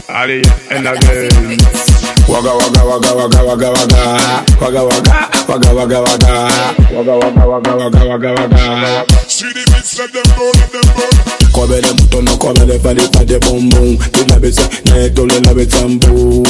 Ali and again. Waga waga waga waga waga waga waga waga waga waga waga waga waga waga waga waga. See the beats, let them go, let them go. Cover them button, cover them for the boom boom. The love it, neto le love it sambu.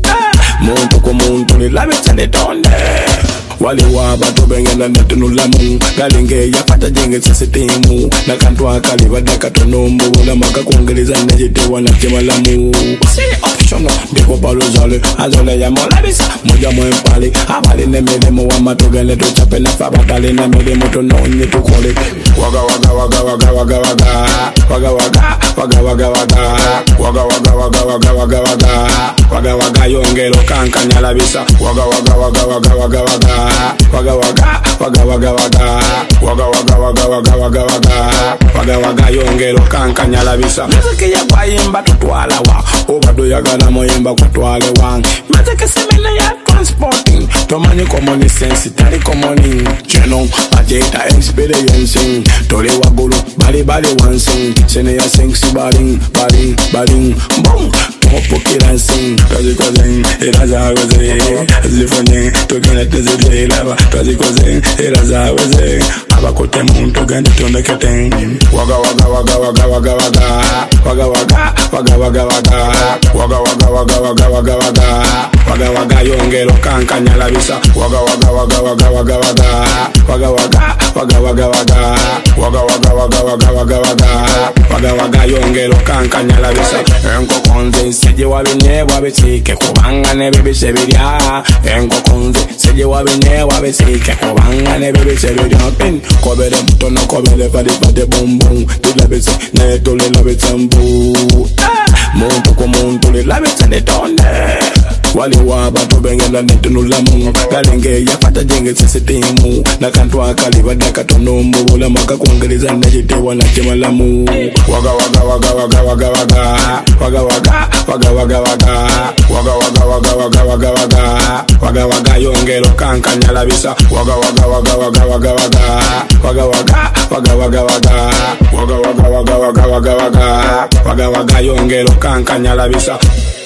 Monto con monto le love it and it on there. Wale waba to bengela neto no lamu. Galinge ya pata jenge sese temu. Na kantwa kali wadaka to nombo. Wala maka kuongeleza nejete wana kema lamu. See optional, deko palo zale. Azole ya mola bisa, moja mo empale. Abale ne mele mo wa matogele to chape na fabatale na mele moto no nye to kole. Waga waga waga waga waga waga waga waga waga waga waga waga waga waga waga waga waga waga waga yongelo kanka nyala bisa. Waga waga waga waga waga waga waga waga waga waga waga waga waga waga waga waga waga waga yongelo kanka nyala bisa. Mzeke ya bayimba tutwala wa obado ya gana moyimba kutwale wang. Mzeke semene ya transporting tomani common sense tali common cheno ajeta experience tole wagolo bali bali wansing sene ya sing si baling baling baling boom topo kilansing kazi kozing iraza weze zifanye tokana tezele lava kazi kozing iraza weze abakote muntu gandi tonda keteng waga waga waga waga waga waga waga waga waga waga waga waga waga waga waga waga waga yongelo kanka nyala bisa. Waga waga waga waga waga waga waga waga waga waga waga waga waga waga waga waga waga yongelo kanka nyala bisa. Enko konze seje wabine wabesike kubanga ne bebese birya. Enko konze seje wabine wabesike kubanga ne bebese birya. Pin kobere mutono kobere pade bum bum. Tulabese ne tole labese mbu. Muntu ko muntu le labese ne tonde. Wale waba to bengela neto no lamu. Galinge ya pata jenge sese temu. Na kantwa kali wadaka to nombo. Wala maka kuongeleza nejete wana kema lamu. Waga waga waga waga waga waga waga waga waga waga waga waga waga waga waga waga waga waga yongelo kanka nyala bisa. Waga waga waga waga waga waga waga waga waga waga waga waga waga waga waga waga waga waga waga yongelo kanka nyala bisa.